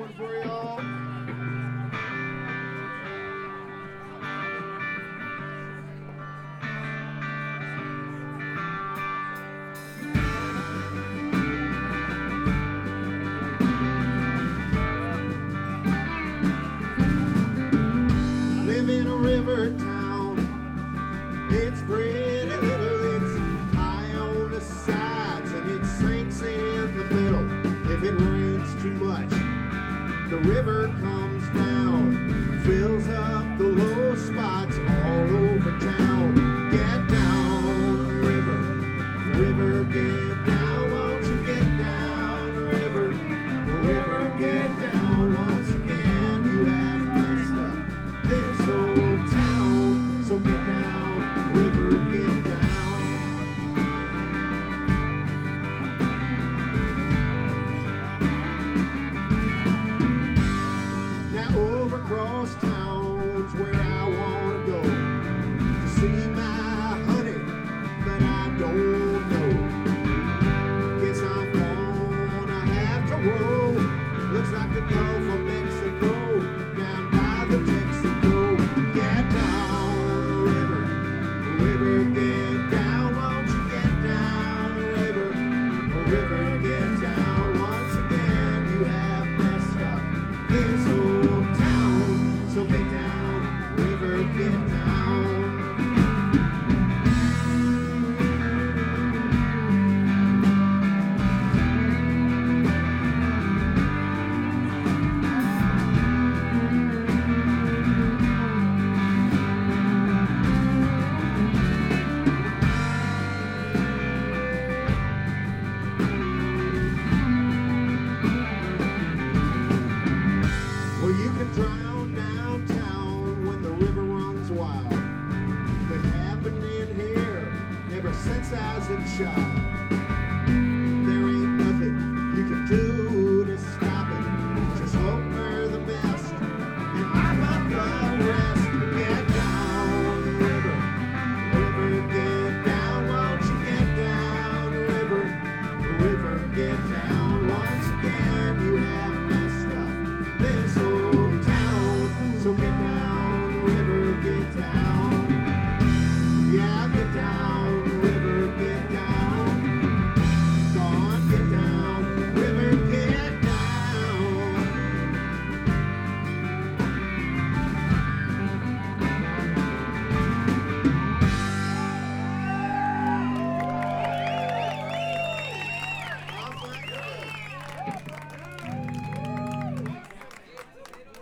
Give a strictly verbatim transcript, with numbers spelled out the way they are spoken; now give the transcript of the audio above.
one for y'all. Live in a river town. It's pretty little. It's high on the sides and it sinks in the middle. If it rains too much, the river comes down, fills up the low spots all over town. Get down, river, river, get down. Won't you get down, river, river, get down. Once again, you have messed up this old town. So get down, river, get down. Over across town's where I wanna go to see my honey, but I don't know. Guess I'm gonna have to roll. Looks like the Gulf of Mexico, down by the Texaco. Get down, river, river, get down. Won't you get down, river, river, get down. Once again, you have messed up this old town. So get down, river, get down. Well, you can drown downtown when the river runs wild. Been happening here ever since I was a child. There ain't nothing you can do to stop it. Just hope for the best and mop up the rest. Get down, river, river, get down. Won't you get down, river, river, get down.